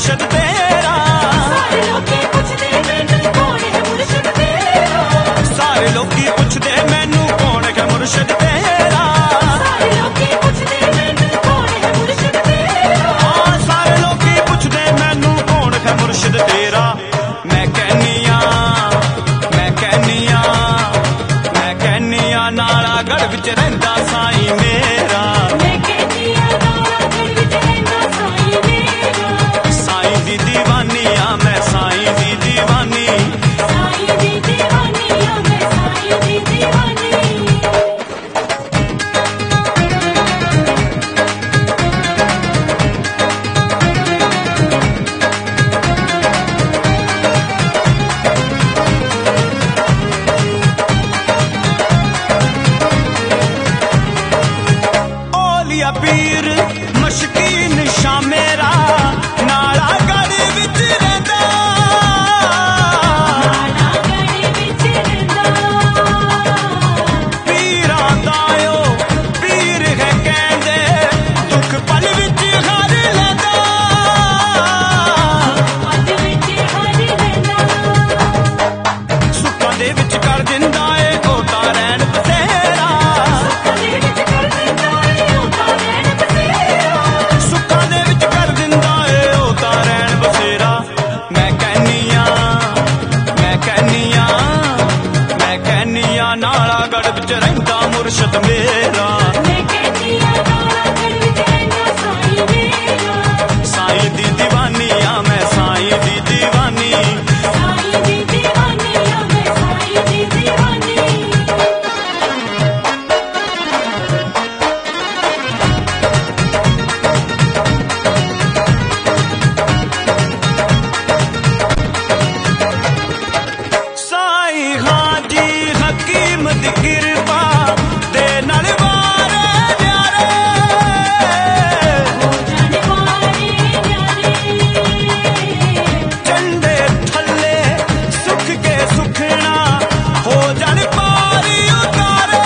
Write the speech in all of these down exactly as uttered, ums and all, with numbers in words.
मुर्शद तेरा। सारे लोकी पुछदे मैनू कौन है मुर्शद तेरा। सारे लोकी पुछदे मैनू कौन है मुर्शद तेरा। सारे लोकी पुछदे मैनू कौन है मुर्शद तेरा। हाँ सारे लोकी पुछदे मैनू कौन है मुर्शद तेरा। मैं कहनिया मैं कहनिया मैं कहनिया नालागढ़ विच रहिंदा साईं मेरा। मैं कहनिया नालागढ़ विच रहिंदा साईं मेरा। साईं दी दीवानी आ मैं साईं दी दीवानी। साईं दी दीवानी आ मैं साईं दी दीवानी। ओलिया पीर मशकीन शाह मेरा नालागढ़ विच रहिंदा। नालागढ़ विच रहिंदा। पीरां दा ओ पीर है कहंदे दुख पल विच हर लैंदा। पल विच हर लैंदा। सुखां दे विच कर दिंदा ए ओ तां रैण बसेरा। सुखां दे विच कर दिंदा ए ओ तां रैण बसेरा। सुखां दे विच कर दिंदा ए ओ तां रैण बसेरा। मैं कहनिया मैं कहनिया मैं कहनिया नालागढ़ विच रहिंदा मुर्शद मेरा। मैं कहनिया नालागढ़ विच रहिंदा साईं मेरा। साईं दी दीवानी आ मैं साईं दी दीवानी। साईं दी दीवानी आ मैं साईं दी दीवानी। साईं हाजी हकीम दी किरपा दे नाल वारे न्यारे। हो जाने वारे न्यारे। झंडे थल्ले सुख के सुखना हो जाने पारी उतारे।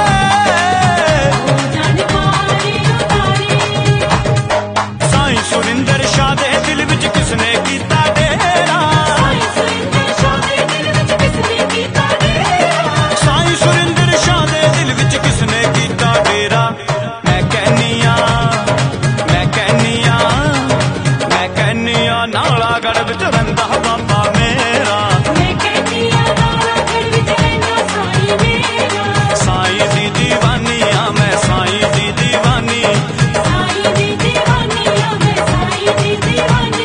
हो जाने पारी उतारे। साईं सुरिंदर शाह दे दिल विच किसने कीता डेरा। साईं सुरिंदर शाह दे दिल विच किसने कीता डेरा। साईं सुरिंदर शाह दे दिल विच किसने कीता डेरा। मैं कहनिया मैं कहनिया मैं कहनिया नालागढ़ विच रहिंदा बाबा मेरा। मैं कहनिया नालागढ़ विच रहिंदा साईं मेरा। साईं दी दीवानी आ मैं साईं दी दीवानी। साईं दी दीवानी आ मैं साईं दी दीवानी।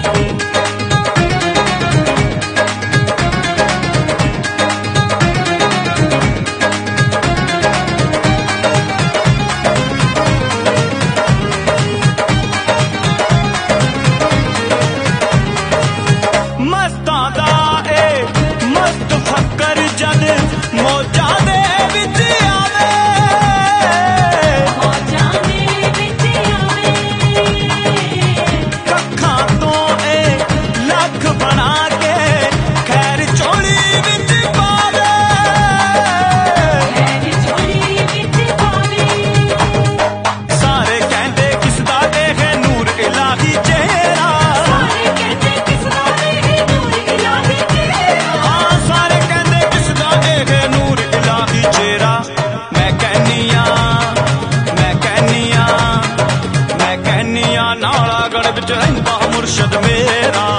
मस्तां दा ए मस्त फक्कर जद मौजा दे विच आवे। मौजा दे विच आवे। कखां तो ए लख बना के खैर चोली विच पावे। खैर चोली विच पावे। सारे कहंदे किसदा एह नूर इलाही चेहरा। सारे कहंदे किसदा एह नूर इलाही चेहरा। हाँ सारे कहंदे किसदा एह नूर इलाही चेहरा। मैं कहनिया मैं कहनिया मैं कहनिया नालागढ़ विच रहिंदा मुर्शद मेरा।